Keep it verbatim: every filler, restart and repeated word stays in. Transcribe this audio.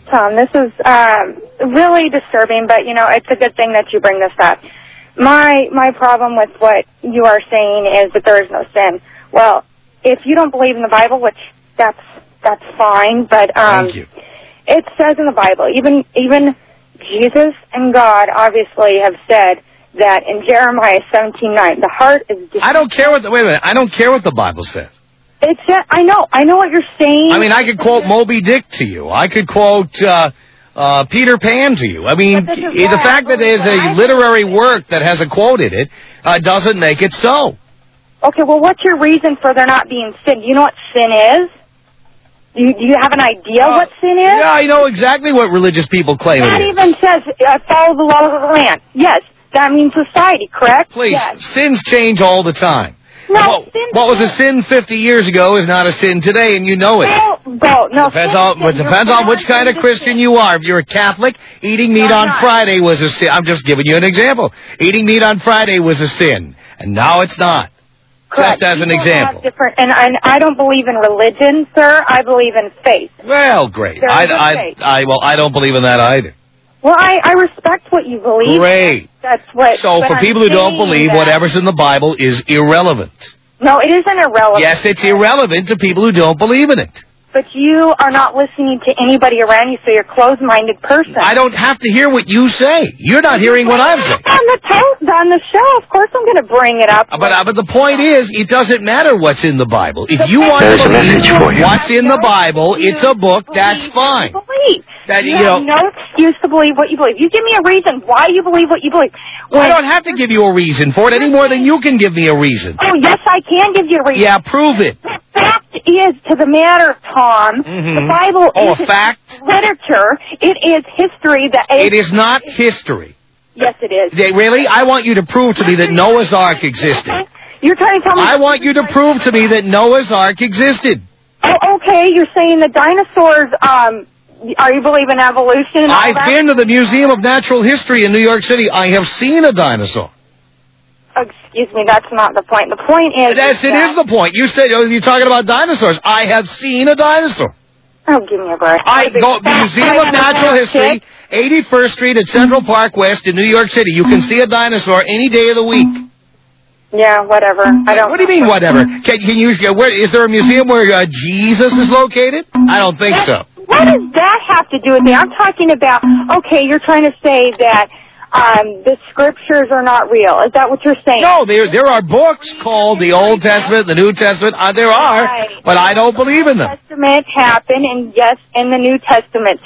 Tom, this is um, really disturbing, but, you know, it's a good thing that you bring this up. My my problem with what you are saying is that there is no sin. Well, if you don't believe in the Bible, which that's that's fine, but um, Thank you. It says in the Bible, even even Jesus and God obviously have said that in Jeremiah seventeen nine, the heart is... I don't care what the, wait a minute, I don't care what the Bible says. It's just, I know, I know what you're saying. I mean, I could quote Moby Dick to you. I could quote uh, uh, Peter Pan to you. I mean, the fact that there's a literary work that has a quote in it uh, doesn't make it so. Okay, well, what's your reason for there not being sin? Do you know what sin is? Do you, do you have an idea uh, what sin is? Yeah, I know exactly what religious people claim that it is. That even says uh, follow the laws of the land. Yes, that means society, correct? Please, yes. Sins change all the time. No, what, what was a sin fifty years ago is not a sin today, and you know it. No, no, no. Depends on, it depends on which kind of Christian you are. If you're a Catholic, eating meat on not. Friday was a sin. I'm just giving you an example. Eating meat on Friday was a sin, and now it's not. Correct. Just as an People example. Different, and, and I don't believe in religion, sir. I believe in faith. Well, great. There I, is a I, faith. I, well, I don't believe in that either. Well, I, I respect what you believe. Great. That's what. So but for I'm people who don't believe, that, whatever's in the Bible is irrelevant. No, it isn't irrelevant. Yes, it's irrelevant to people who don't believe in it. But you are not listening to anybody around you, so you're a closed-minded person. I don't have to hear what you say. You're not hearing what I'm saying. On the, to- on the show, of course I'm going to bring it up. But, uh, but the point is, it doesn't matter what's in the Bible. If you want There's to a message believe for you. what's in the Bible, it's a book, that's fine. Believe. That, you, you have know, no excuse to believe what you believe. You give me a reason why you believe what you believe. When, I don't have to give you a reason for it any more than you can give me a reason. Oh, yes, I can give you a reason. Yeah, prove it. The fact is, to the matter, Tom, Mm-hmm. the Bible oh, is a fact? literature. It is history. That It is not history. Yes, it is. They, really? I want you to prove to me that Noah's Ark existed. You're trying to tell me... I want you to prove to me that Noah's Ark existed. Oh, okay, you're saying the dinosaurs... um. Are you believe in evolution and all I've that? been to the Museum of Natural History in New York City. I have seen a dinosaur. Oh, excuse me, that's not the point. The point is... Yes, is it that... is the point. You said oh, you're talking about dinosaurs. I have seen a dinosaur. Oh, give me a break. I go Museum of Natural History, eighty-first Street at Central Park West in New York City. You can see a dinosaur any day of the week. Yeah, whatever. I don't. What do you mean, whatever? Can, can you? Where is there a museum where uh, Jesus is located? I don't think so. What does that have to do with me? I'm talking about. Okay, you're trying to say that um, the scriptures are not real. Is that what you're saying? No, there there are books called the Old Testament, the New Testament. Uh, there are, right. but I don't believe in them. The Old Testament happened, and yes, and the New Testament